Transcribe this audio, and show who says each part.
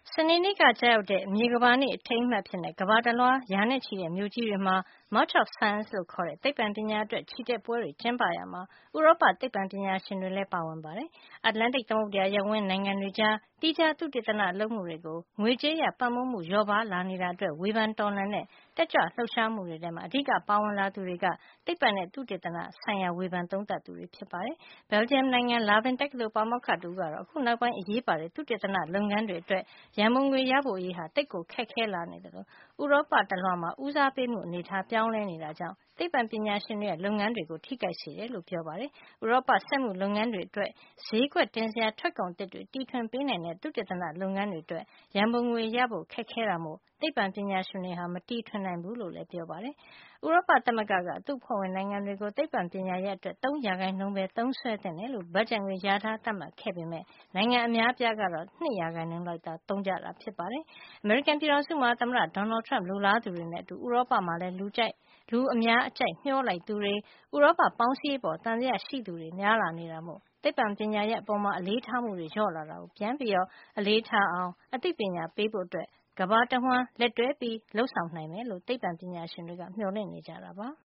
Speaker 1: စနေနေ့ကကျရောက်တဲ့မြေကမ္ဘာနေ့အထိမ်းအမှတ်အဖြစ်ကမ္ဘာတလွှားရာနဲ့ချီတဲ့မြို့ကြီးတွေမှာ March of Science လို့ခေါ်တဲ့သိပ္ပံပညာအတွက်ချီတက်ပွဲတွေကျင်းပရာမှာ ဥရောပသိပ္ပံပညာရှင်တွေလည်းပါဝင်ပါတယ်။ အတ္တလန္တိတ်သမုဒ္ဒရာရပ်ဝန်းနိုင်ငံတွေကြား သီးခြားသုတေသနလုပ်မှုတွေကို ငွေကြေးအရပံ့ပိုးမှုလျော့ပါးလာနေတာအတွက်ဝေဖန်တော်လှန်တဲ့ တက်ကြွလှုပ်ရှားမှုတွေထဲမှာ အဓိကပါဝင်လာသူတွေက သိပ္ပံနဲ့သုတေသနဆိုင်ရာဝေဖန်သုံးသပ်သူတွေဖြစ်ပါတယ်။ Belgium နိုင်ငံ Leuven တက္ကသိုလ်ပါမောက္ခတဦးကတော့ အခုနောက်ပိုင်းအရေးပါတဲ့သုတေသနလုပ်ငန်းတွေအတွက်ရန်ပုံငွေရဖို့အရေးဟာသိပ်ကိုခက်ခဲလာနေသလို ဥရောပတလွှားမှာဦးစားပေးမှုအနေထားပြောင်းလဲနေတာကြောင့် သိပ္ပံပညာရှင်တွေရဲ့လုပ်ငန်းတွေကိုထိခိုက်စေတယ်လို့ပြောပါတယ်။ ဥရောပစက်မှုလုပ်ငန်းတွေအတွက်ဈေးကွက်တင်စရာထွက်ကုန်သစ်တွေတီထွင်ပေးနိုင်တဲ့သုတေသနလုပ်ငန်းတွေအတွက်ရန်ပုံငွေရဖို့ခက်ခဲတာမို့သိပ္ပံပညာရှင်တွေမတီထွင်နိုင်ဘူးလို့လည်းပြောပါတယ်။ ဥရောပသမဂ္ဂကသူ့အဖွဲ့ဝင်နိုင်ငံတွေကို သိပ္ပံပညာရပ်အတွက် 3 ရာခိုင်နှုန်းပဲသုံးစွဲသင့်တယ်လို့ဘတ်ဂျက်ငွေလျာထားသတ်မှတ်ခဲ့ပေမယ့် နိုင်ငံအများအပြားကတော့ 2 ရာခိုင်နှုန်းလောက်သာသုံးကြတာဖြစ်ပါတယ်။ အမေရိကန်ပြည်ထောင်စုမှာ သမ္မတ Donald Trump လိုလားသူတွေနဲ့အတူ ဥရောပမှာလည်းလူအများအကြိုက်မျှောလိုက်သူတွေ ဥရောပပေါင်းစည်းရေးအပေါ်သံသယရှိသူတွေများလာနေတာမို့ သိပ္ပံပညာရပ်အပေါ်အလေးထားမှုတွေလျော့လာတာကိုပြန်ပြီးအလေးထားအောင် အသိပညာပေးဖို့ ကမ္ဘာတဝှမ်းလက်တွဲလုပ်ဆောင်နိုင်မယ်လို့သိပ္ပံပညာရှင်တွေကမျှော်လင့်နေကြတာပါ။